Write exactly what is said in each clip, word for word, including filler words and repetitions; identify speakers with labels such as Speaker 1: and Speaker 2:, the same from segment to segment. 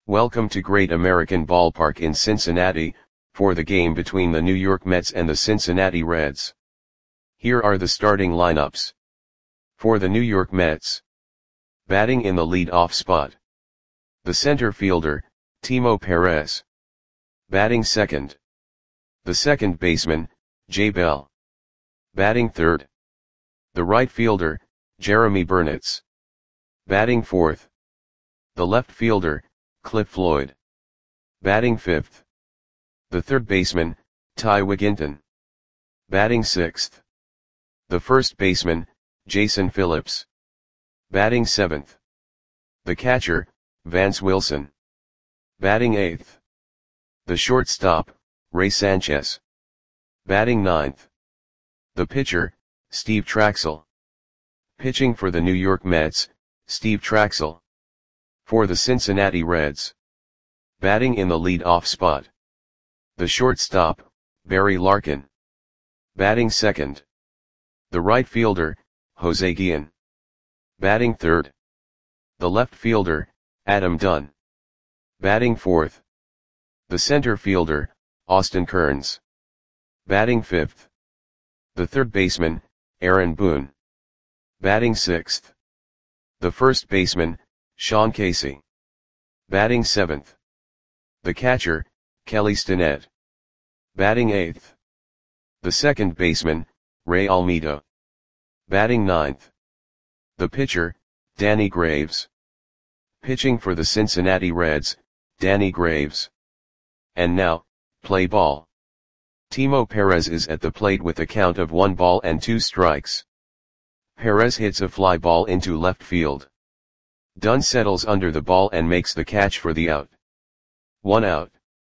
Speaker 1: Welcome to Great American Ballpark in Cincinnati, for the game between the New York Mets and the Cincinnati Reds. Here are the starting lineups. For the New York Mets. Batting in the lead-off spot. The center fielder, Timo Perez. Batting second. The second baseman, Jay Bell. Batting third. The right fielder, Jeremy Burnitz. Batting fourth. The left fielder, Cliff Floyd. Batting fifth. The third baseman, Ty Wigginton. Batting sixth. The first baseman, Jason Phillips. Batting seventh. The catcher, Vance Wilson. Batting eighth. The shortstop, Ray Sanchez. Batting ninth. The pitcher, Steve Trachsel. Pitching for the New York Mets, Steve Trachsel. For the Cincinnati Reds. Batting in the lead-off spot. The shortstop, Barry Larkin. Batting second. The right fielder, Jose Guillen. Batting third. The left fielder, Adam Dunn. Batting fourth. The center fielder, Austin Kearns. Batting fifth. The third baseman, Aaron Boone. Batting sixth. The first baseman, Sean Casey. Batting seventh. The catcher, Kelly Stinnett. Batting eighth. The second baseman, Ray Almeida. Batting ninth. The pitcher, Danny Graves. Pitching for the Cincinnati Reds, Danny Graves. And now, play ball. Timo Perez is at the plate with a count of one ball and two strikes. Perez hits a fly ball into left field. Dunn settles under the ball and makes the catch for the out. One out.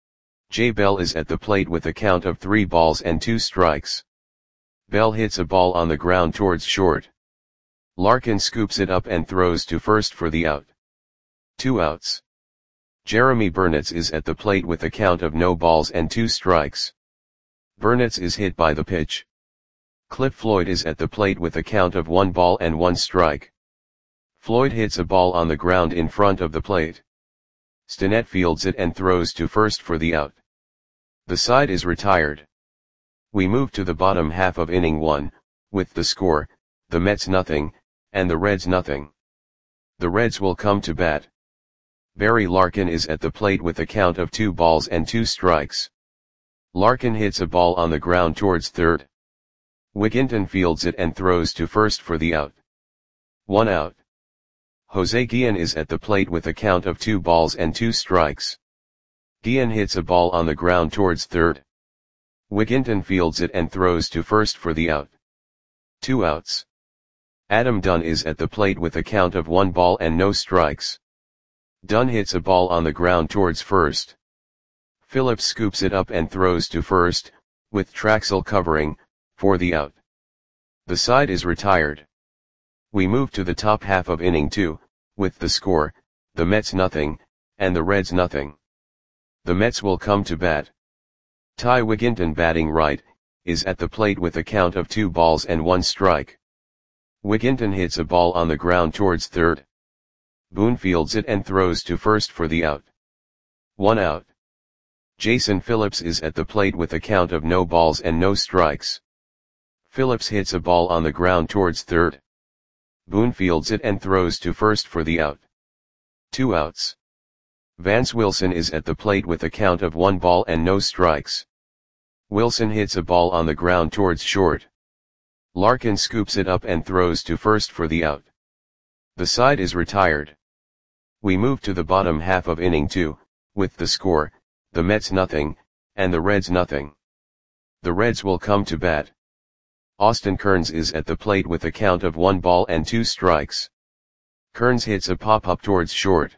Speaker 1: Jay Bell is at the plate with a count of three balls and two strikes. Bell hits a ball on the ground towards short. Larkin scoops it up and throws to first for the out. Two outs. Jeremy Burnitz is at the plate with a count of no balls and two strikes. Burnitz is hit by the pitch. Cliff Floyd is at the plate with a count of one ball and one strike. Floyd hits a ball on the ground in front of the plate. Stinnett fields it and throws to first for the out. The side is retired. We move to the bottom half of inning one, with the score, the Mets nothing, and the Reds nothing. The Reds will come to bat. Barry Larkin is at the plate with a count of two balls and two strikes. Larkin hits a ball on the ground towards third. Wigginton fields it and throws to first for the out. One out. Jose Guillen is at the plate with a count of two balls and two strikes. Guillen hits a ball on the ground towards third. Wigginton fields it and throws to first for the out. Two outs. Adam Dunn is at the plate with a count of one ball and no strikes. Dunn hits a ball on the ground towards first. Phillips scoops it up and throws to first, with Trachsel covering, for the out. The side is retired. We move to the top half of inning two, with the score, the Mets nothing, and the Reds nothing. The Mets will come to bat. Ty Wigginton batting right, is at the plate with a count of two balls and one strike. Wigginton hits a ball on the ground towards third. Boone fields it and throws to first for the out. One out. Jason Phillips is at the plate with a count of no balls and no strikes. Phillips hits a ball on the ground towards third. Boone fields it and throws to first for the out. Two outs. Vance Wilson is at the plate with a count of one ball and no strikes. Wilson hits a ball on the ground towards short. Larkin scoops it up and throws to first for the out. The side is retired. We move to the bottom half of inning two, with the score, the Mets nothing, and the Reds nothing. The Reds will come to bat. Austin Kearns is at the plate with a count of one ball and two strikes. Kearns hits a pop-up towards short.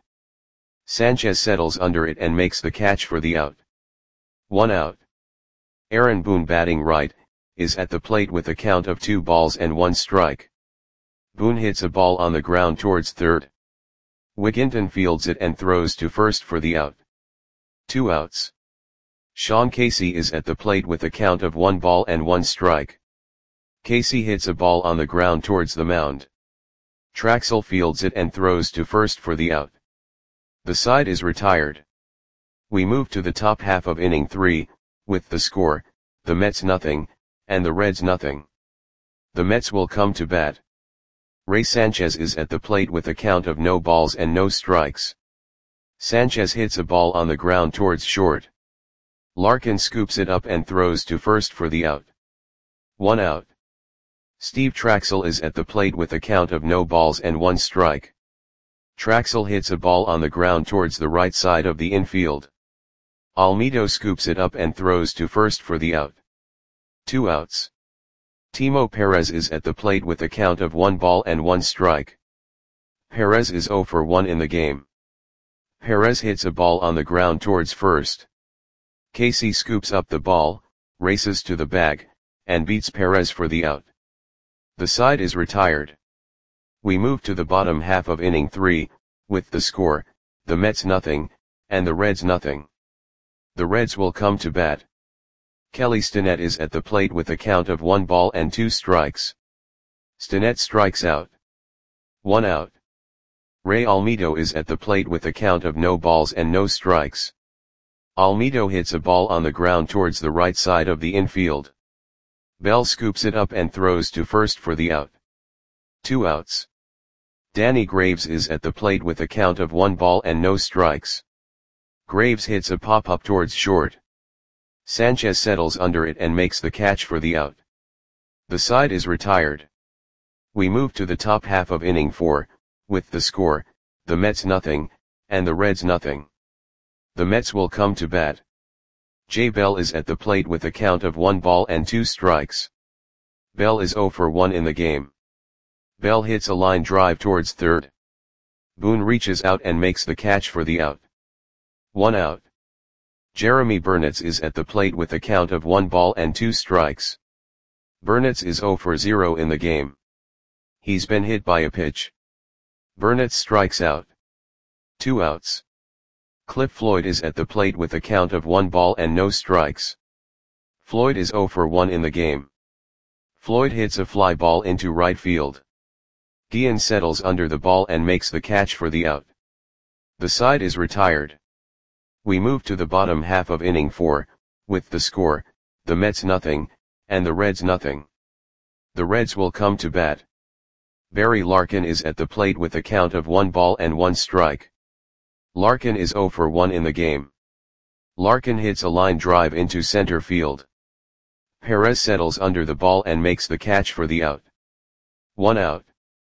Speaker 1: Sanchez settles under it and makes the catch for the out. One out. Aaron Boone batting right, is at the plate with a count of two balls and one strike. Boone hits a ball on the ground towards third. Wigginton fields it and throws to first for the out. Two outs. Sean Casey is at the plate with a count of one ball and one strike. Casey hits a ball on the ground towards the mound. Trachsel fields it and throws to first for the out. The side is retired. We move to the top half of inning three, with the score, the Mets nothing, and the Reds nothing. The Mets will come to bat. Ray Sanchez is at the plate with a count of no balls and no strikes. Sanchez hits a ball on the ground towards short. Larkin scoops it up and throws to first for the out. One out. Steve Traxel is at the plate with a count of no balls and one strike. Traxel hits a ball on the ground towards the right side of the infield. Almedo scoops it up and throws to first for the out. Two outs. Timo Perez is at the plate with a count of one ball and one strike. Perez is zero for one in the game. Perez hits a ball on the ground towards first. Casey scoops up the ball, races to the bag, and beats Perez for the out. The side is retired. We move to the bottom half of inning three, with the score, the Mets nothing, and the Reds nothing. The Reds will come to bat. Kelly Stinnett is at the plate with a count of one ball and two strikes. Stinnett strikes out. One out. Ray Almedo is at the plate with a count of no balls and no strikes. Almedo hits a ball on the ground towards the right side of the infield. Bell scoops it up and throws to first for the out. Two outs. Danny Graves is at the plate with a count of one ball and no strikes. Graves hits a pop-up towards short. Sanchez settles under it and makes the catch for the out. The side is retired. We move to the top half of inning four, with the score, the Mets nothing, and the Reds nothing. The Mets will come to bat. Jay Bell is at the plate with a count of one ball and two strikes. Bell is zero for one in the game. Bell hits a line drive towards third. Boone reaches out and makes the catch for the out. One out. Jeremy Burnitz is at the plate with a count of one ball and two strikes. Burnitz is zero for zero in the game. He's been hit by a pitch. Burnitz strikes out. Two outs. Cliff Floyd is at the plate with a count of one ball and no strikes. Floyd is zero for one in the game. Floyd hits a fly ball into right field. Guillen settles under the ball and makes the catch for the out. The side is retired. We move to the bottom half of inning four, with the score, the Mets nothing, and the Reds nothing. The Reds will come to bat. Barry Larkin is at the plate with a count of one ball and one strike. Larkin is zero for one in the game. Larkin hits a line drive into center field. Perez settles under the ball and makes the catch for the out. One out.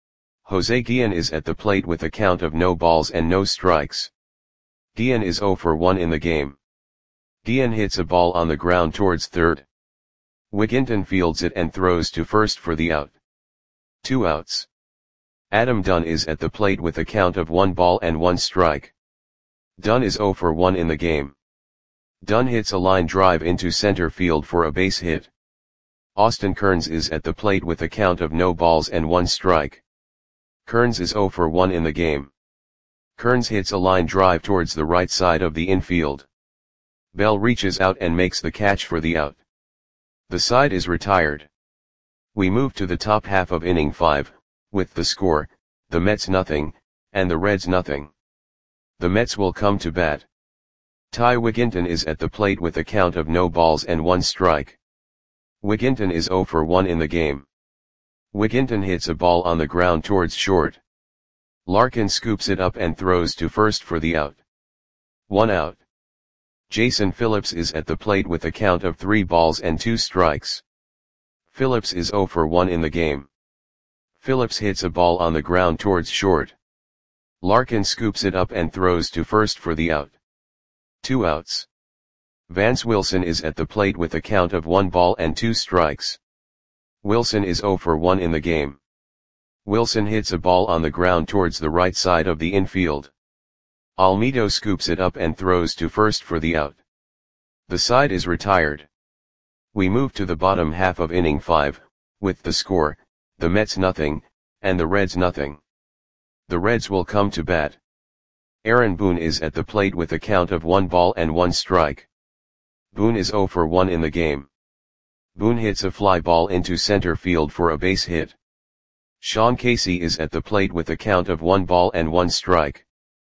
Speaker 1: Jose Guillen is at the plate with a count of no balls and no strikes. Guillen is zero for one in the game. Guillen hits a ball on the ground towards third. Wigginton fields it and throws to first for the out. Two outs. Adam Dunn is at the plate with a count of one ball and one strike. Dunn is zero for one in the game. Dunn hits a line drive into center field for a base hit. Austin Kearns is at the plate with a count of no balls and one strike. Kearns is zero for one in the game. Kearns hits a line drive towards the right side of the infield. Bell reaches out and makes the catch for the out. The side is retired. We move to the top half of inning five, with the score, the Mets nothing, and the Reds nothing. The Mets will come to bat. Ty Wigginton is at the plate with a count of no balls and one strike. Wigginton is zero for one in the game. Wigginton hits a ball on the ground towards short. Larkin scoops it up and throws to first for the out. One out. Jason Phillips is at the plate with a count of three balls and two strikes. Phillips is zero for one in the game. Phillips hits a ball on the ground towards short. Larkin scoops it up and throws to first for the out. Two outs. Vance Wilson is at the plate with a count of one ball and two strikes. Wilson is zero for one in the game. Wilson hits a ball on the ground towards the right side of the infield. Almedo scoops it up and throws to first for the out. The side is retired. We move to the bottom half of inning five, with the score, the Mets nothing, and the Reds nothing. The Reds will come to bat. Aaron Boone is at the plate with a count of one ball and one strike. Boone is zero for one in the game. Boone hits a fly ball into center field for a base hit. Sean Casey is at the plate with a count of one ball and one strike.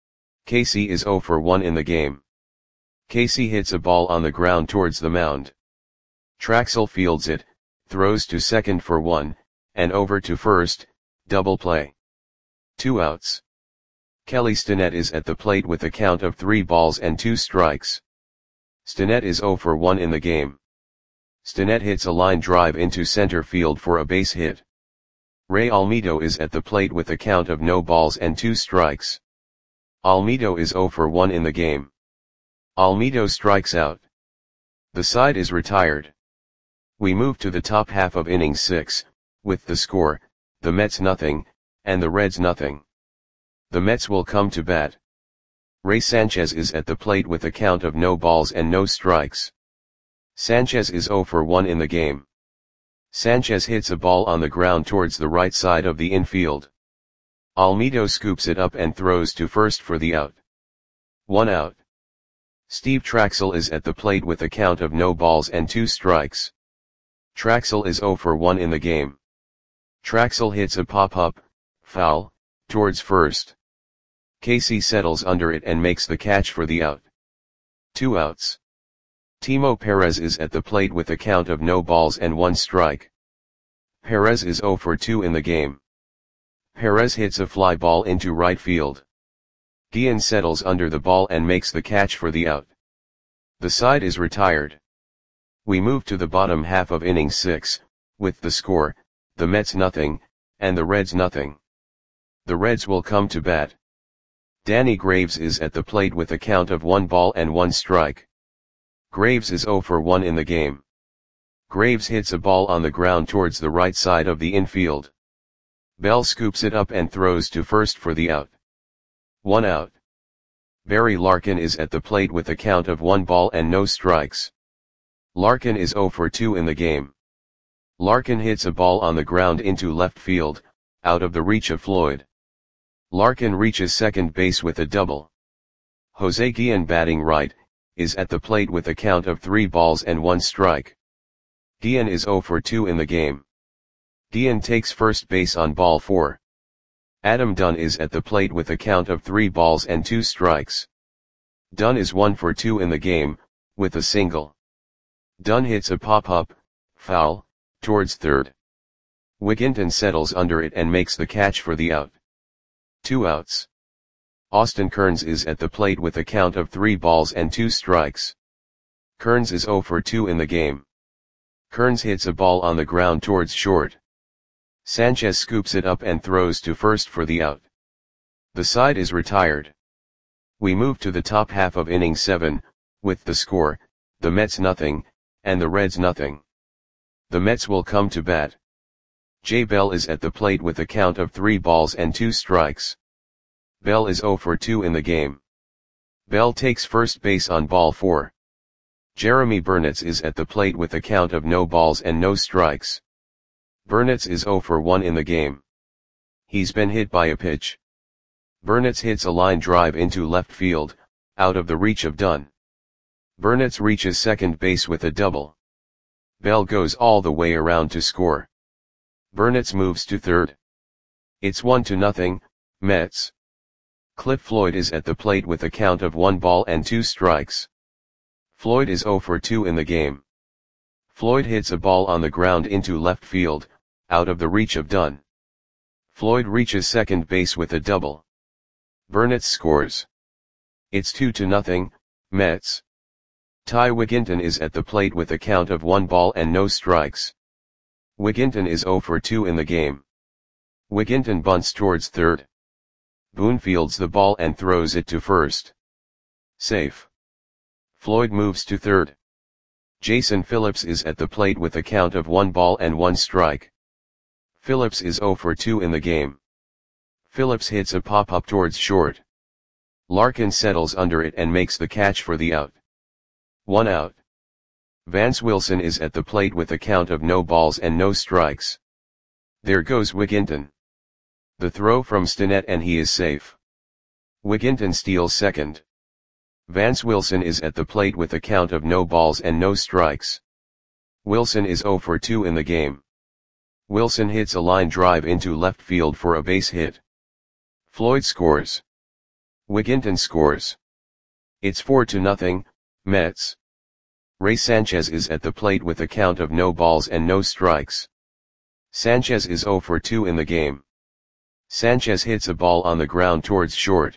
Speaker 1: Casey is zero for one in the game. Casey hits a ball on the ground towards the mound. Traxel fields it, throws to second for one, and over to first, double play. Two outs. Kelly Stinnett is at the plate with a count of three balls and two strikes. Stinnett is zero for one in the game. Stinnett hits a line drive into center field for a base hit. Ray Almedo is at the plate with a count of no balls and two strikes. Almedo is zero for one in the game. Almedo strikes out. The side is retired. We move to the top half of inning six, with the score, the Mets nothing, and the Reds nothing. The Mets will come to bat. Ray Sanchez is at the plate with a count of no balls and no strikes. Sanchez is zero for one in the game. Sanchez hits a ball on the ground towards the right side of the infield. Almedo scoops it up and throws to first for the out. One out. Steve Traxel is at the plate with a count of no balls and two strikes. Traxel is zero for one in the game. Traxel hits a pop-up, foul, towards first. Casey settles under it and makes the catch for the out. Two outs. Timo Perez is at the plate with a count of no balls and one strike. Perez is zero for two in the game. Perez hits a fly ball into right field. Guillen settles under the ball and makes the catch for the out. The side is retired. We move to the bottom half of inning six, with the score, the Mets nothing, and the Reds nothing. The Reds will come to bat. Danny Graves is at the plate with a count of one ball and one strike. Graves is zero for one in the game. Graves hits a ball on the ground towards the right side of the infield. Bell scoops it up and throws to first for the out. One out. Barry Larkin is at the plate with a count of one ball and no strikes. Larkin is zero for two in the game. Larkin hits a ball on the ground into left field, out of the reach of Floyd. Larkin reaches second base with a double. Jose Guillen, batting right, is at the plate with a count of three balls and one strike. Guillen is zero for two in the game. Guillen takes first base on ball four. Adam Dunn is at the plate with a count of three balls and two strikes. Dunn is one for two in the game, with a single. Dunn hits a pop-up, foul, towards third. Wigginton settles under it and makes the catch for the out. Two outs. Austin Kearns is at the plate with a count of three balls and two strikes. Kearns is zero for two in the game. Kearns hits a ball on the ground towards short. Sanchez scoops it up and throws to first for the out. The side is retired. We move to the top half of inning seven, with the score, the Mets nothing, and the Reds nothing. The Mets will come to bat. Jay Bell is at the plate with a count of three balls and two strikes. Bell is zero for two in the game. Bell takes first base on ball four. Jeremy Burnitz is at the plate with a count of no balls and no strikes. Burnitz is zero for one in the game. He's been hit by a pitch. Burnitz hits a line drive into left field, out of the reach of Dunn. Burnitz reaches second base with a double. Bell goes all the way around to score. Burnitz moves to third. It's one to nothing, Mets. Cliff Floyd is at the plate with a count of one ball and two strikes. Floyd is zero for two in the game. Floyd hits a ball on the ground into left field, out of the reach of Dunn. Floyd reaches second base with a double. Burnitz scores. It's two to nothing, Mets. Ty Wigginton is at the plate with a count of one ball and no strikes. Wigginton is zero for two in the game. Wigginton bunts towards third. Boone fields the ball and throws it to first. Safe. Floyd moves to third. Jason Phillips is at the plate with a count of one ball and one strike. Phillips is zero for two in the game. Phillips hits a pop-up towards short. Larkin settles under it and makes the catch for the out. One out. Vance Wilson is at the plate with a count of no balls and no strikes. There goes Wigginton. The throw from Stinnett and he is safe. Wigginton steals second. Vance Wilson is at the plate with a count of no balls and no strikes. Wilson is zero for two in the game. Wilson hits a line drive into left field for a base hit. Floyd scores. Wigginton scores. It's four to nothing, Mets. Ray Sanchez is at the plate with a count of no balls and no strikes. Sanchez is zero for two in the game. Sanchez hits a ball on the ground towards short.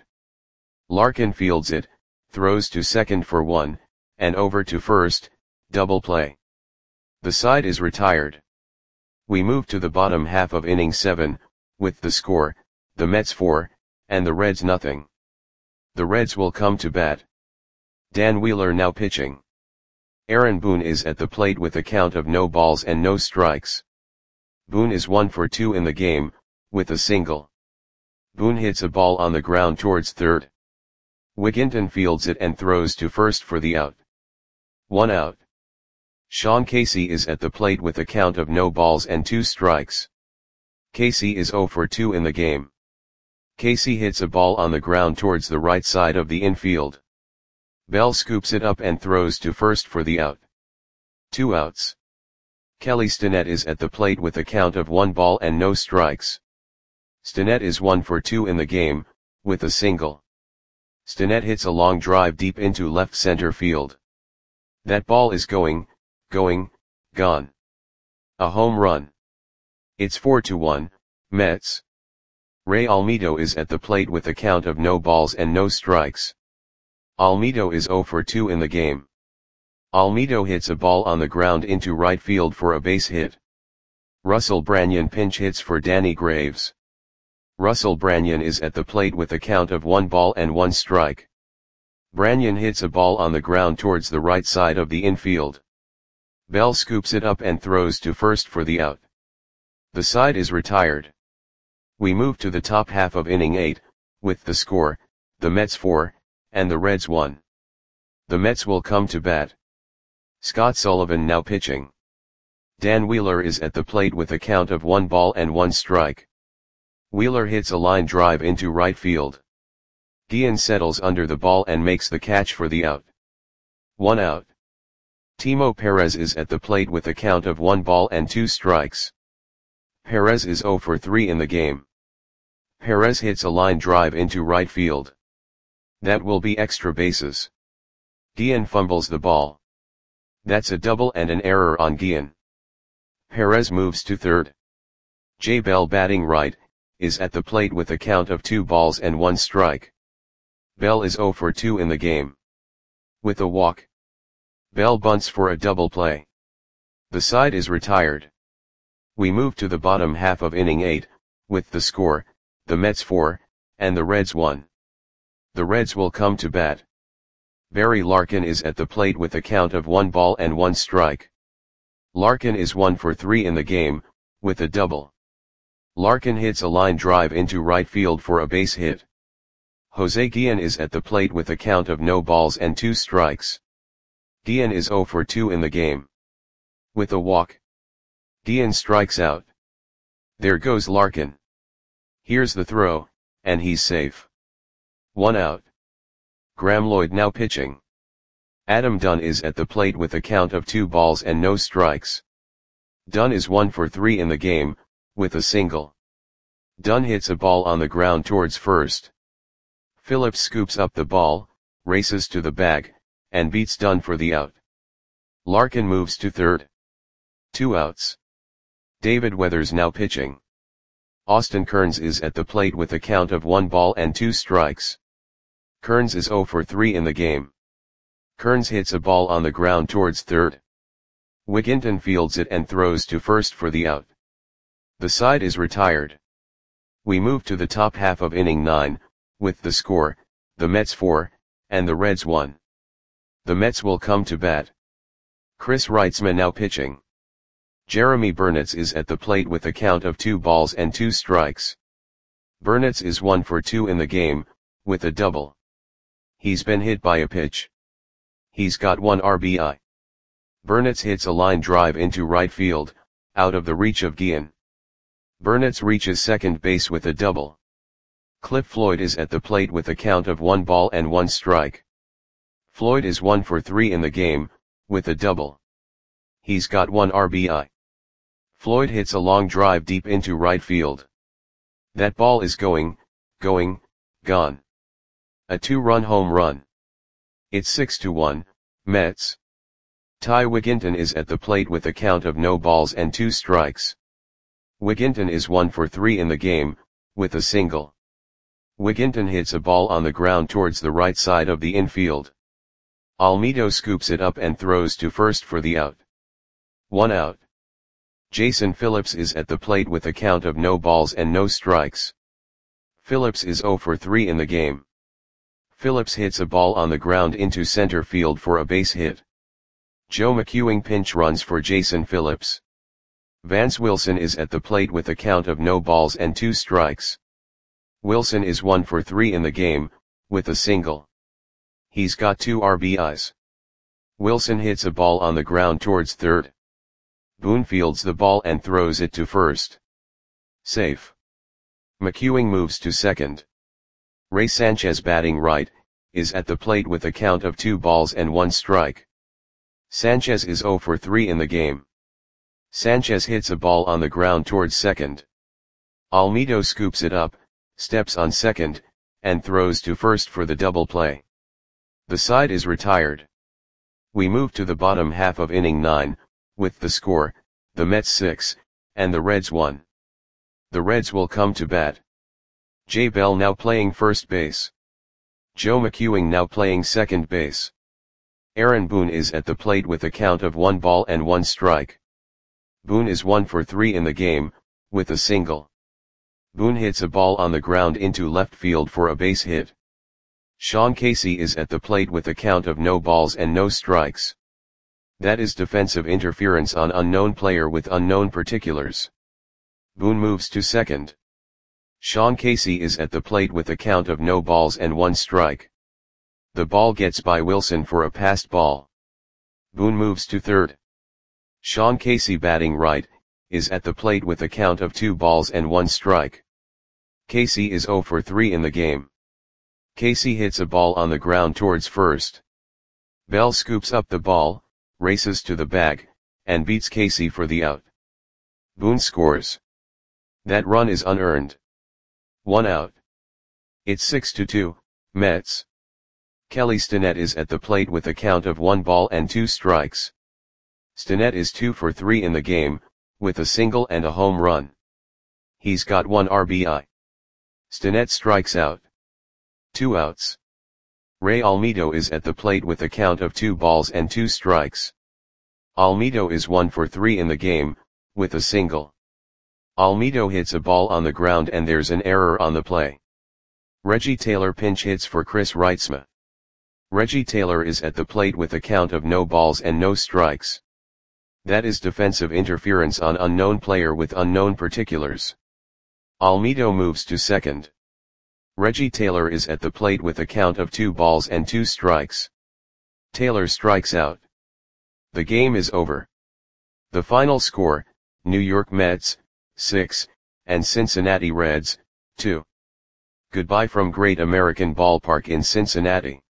Speaker 1: Larkin fields it, throws to second for one, and over to first, double play. The side is retired. We move to the bottom half of inning seven, with the score, the Mets four, and the Reds nothing. The Reds will come to bat. Dan Wheeler now pitching. Aaron Boone is at the plate with a count of no balls and no strikes. Boone is one for two in the game, with a single. Boone hits a ball on the ground towards third. Wigginton fields it and throws to first for the out. One out. Sean Casey is at the plate with a count of no balls and two strikes. Casey is zero for two in the game. Casey hits a ball on the ground towards the right side of the infield. Bell scoops it up and throws to first for the out. Two outs. Kelly Stinnett is at the plate with a count of one ball and no strikes. Stinnett is one for two in the game, with a single. Stinnett hits a long drive deep into left center field. That ball is going, going, gone. A home run. It's four to one, Mets. Ray Almedo is at the plate with a count of no balls and no strikes. Almedo is zero for two in the game. Almedo hits a ball on the ground into right field for a base hit. Russell Branyan pinch hits for Danny Graves. Russell Branyan is at the plate with a count of one ball and one strike. Branyan hits a ball on the ground towards the right side of the infield. Bell scoops it up and throws to first for the out. The side is retired. We move to the top half of inning eight, with the score, the Mets four, and the Reds one. The Mets will come to bat. Scott Sullivan now pitching. Dan Wheeler is at the plate with a count of one ball and one strike. Wheeler hits a line drive into right field. Guillen settles under the ball and makes the catch for the out. One out. Timo Perez is at the plate with a count of one ball and two strikes. Perez is zero for three in the game. Perez hits a line drive into right field. That will be extra bases. Guillen fumbles the ball. That's a double and an error on Guillen. Perez moves to third. Jay Bell batting right, is at the plate with a count of two balls and one strike. Bell is zero for two in the game. With a walk. Bell bunts for a double play. The side is retired. We move to the bottom half of inning eight, with the score, the Mets four, and the Reds one. The Reds will come to bat. Barry Larkin is at the plate with a count of one ball and one strike. Larkin is one for three in the game, with a double. Larkin hits a line drive into right field for a base hit. Jose Guillen is at the plate with a count of no balls and two strikes. Guillen is zero for two in the game. With a walk. Guillen strikes out. There goes Larkin. Here's the throw, and he's safe. One out. Graeme Lloyd now pitching. Adam Dunn is at the plate with a count of two balls and no strikes. Dunn is one for three in the game, with a single. Dunn hits a ball on the ground towards first. Phillips scoops up the ball, races to the bag, and beats Dunn for the out. Larkin moves to third. Two outs. David Weathers now pitching. Austin Kearns is at the plate with a count of one ball and two strikes. Kearns is zero for three in the game. Kearns hits a ball on the ground towards third. Wigginton fields it and throws to first for the out. The side is retired. We move to the top half of inning nine, with the score, the Mets four, and the Reds one. The Mets will come to bat. Chris Reitzman now pitching. Jeremy Burnitz is at the plate with a count of two balls and two strikes. Burnitz is one for two in the game, with a double. He's been hit by a pitch. He's got one R B I. Burnitz hits a line drive into right field, out of the reach of Guillen. Burnitz reaches second base with a double. Cliff Floyd is at the plate with a count of one ball and one strike. Floyd is one for three in the game, with a double. He's got one R B I. Floyd hits a long drive deep into right field. That ball is going, going, gone. A two-run home run. It's six to one, Mets. Ty Wigginton is at the plate with a count of no balls and two strikes. Wigginton is one for three in the game, with a single. Wigginton hits a ball on the ground towards the right side of the infield. Almedo scoops it up and throws to first for the out. One out. Jason Phillips is at the plate with a count of no balls and no strikes. Phillips is zero for three in the game. Phillips hits a ball on the ground into center field for a base hit. Joe McEwing pinch runs for Jason Phillips. Vance Wilson is at the plate with a count of no balls and two strikes. Wilson is one for three in the game, with a single. He's got two R B Is. Wilson hits a ball on the ground towards third. Boone fields the ball and throws it to first. Safe. McEwing moves to second. Ray Sanchez, batting right, is at the plate with a count of two balls and one strike. Sanchez is zero for three in the game. Sanchez hits a ball on the ground towards second. Almedo scoops it up, steps on second, and throws to first for the double play. The side is retired. We move to the bottom half of inning nine, with the score, the Mets six, and the Reds one. The Reds will come to bat. Jay Bell now playing first base. Joe McEwing now playing second base. Aaron Boone is at the plate with a count of one ball and one strike. Boone is one for three in the game, with a single. Boone hits a ball on the ground into left field for a base hit. Sean Casey is at the plate with a count of no balls and no strikes. That is defensive interference on unknown player with unknown particulars. Boone moves to second. Sean Casey is at the plate with a count of no balls and one strike. The ball gets by Wilson for a passed ball. Boone moves to third. Sean Casey, batting right, is at the plate with a count of two balls and one strike. Casey is zero for three in the game. Casey hits a ball on the ground towards first. Bell scoops up the ball, races to the bag, and beats Casey for the out. Boone scores. That run is unearned. One out. It's six to two, Mets. Kelly Stinnett is at the plate with a count of one ball and two strikes. Stinnett is two for three in the game, with a single and a home run. He's got one R B I. Stinnett strikes out. Two outs. Ray Almedo is at the plate with a count of two balls and two strikes. Almedo is one for three in the game, with a single. Almedo hits a ball on the ground and there's an error on the play. Reggie Taylor pinch hits for Chris Reitzma. Reggie Taylor is at the plate with a count of no balls and no strikes. That is defensive interference on unknown player with unknown particulars. Almedo moves to second. Reggie Taylor is at the plate with a count of two balls and two strikes. Taylor strikes out. The game is over. The final score, New York Mets, six, and Cincinnati Reds, two. Goodbye from Great American Ballpark in Cincinnati.